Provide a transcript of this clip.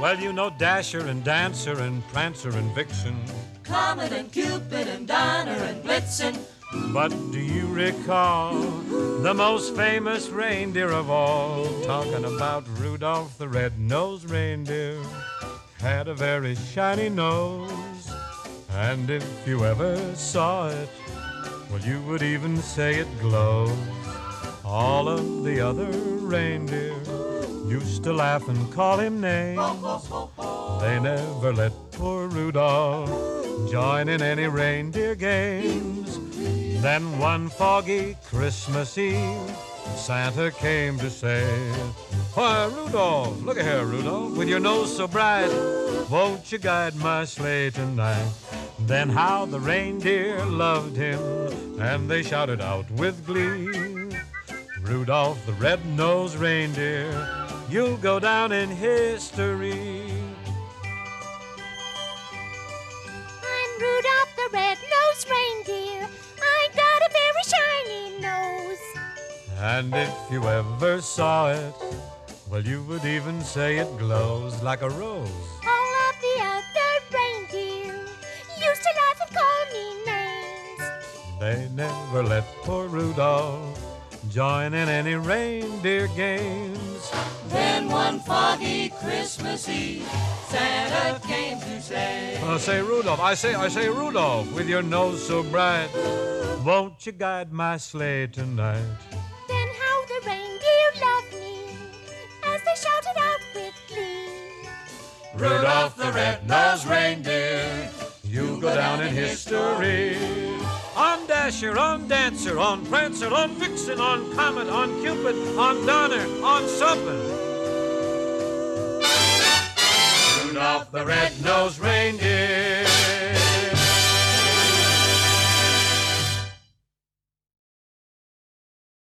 Well, you know Dasher and Dancer and Prancer and Vixen, Comet and Cupid and Donner and Blitzen. but do you recall the most famous reindeer of all? Talking about Rudolph the Red-Nosed Reindeer. Had a very shiny nose, and if you ever saw it, well, you would even say it glows. All of the other reindeer used to laugh and call him names. They never let poor Rudolph join in any reindeer games. Then one foggy Christmas Eve, Santa came to say, "Why, Rudolph, look here, Rudolph, with your nose so bright, won't you guide my sleigh tonight?" Then how the reindeer loved him, and they shouted out with glee, "Rudolph the Red-Nosed Reindeer, you'll go down in history." I'm Rudolph the Red-Nosed Reindeer. I got a very shiny nose. And if you ever saw it, well, you would even say it glows like a rose. All of the other reindeer used to laugh and call me names. They never let poor Rudolph join in any reindeer games. Then one foggy Christmas Eve, Santa came to say, Say, Rudolph, I say, Rudolph, with your nose so bright, won't you guide my sleigh tonight? Then how the reindeer loved me as they shouted out with glee, Rudolph the Red-Nosed Reindeer, you go down in history. On Dasher, on Dancer, on Prancer, on Vixen, on Comet, on Cupid, on Donner, on something. Rudolph the Red-Nosed Reindeer.